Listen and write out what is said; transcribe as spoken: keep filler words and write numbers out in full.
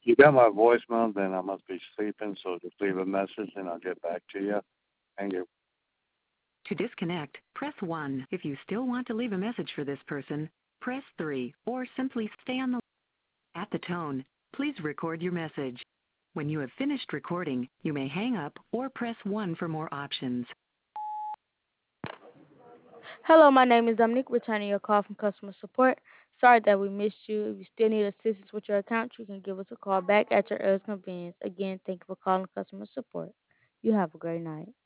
You got my voicemail, then I must be sleeping, so just leave a message and I'll get back to you. Thank you. To disconnect, press one. If you still want to leave a message for this person, press three or simply stay on the At the tone, please record your message. When you have finished recording, you may hang up or press one for more options. Hello, my name is Dominique, returning your call from customer support. Sorry that we missed you. If you still need assistance with your account, you can give us a call back at your earliest convenience. Again, thank you for calling customer support. You have a great night.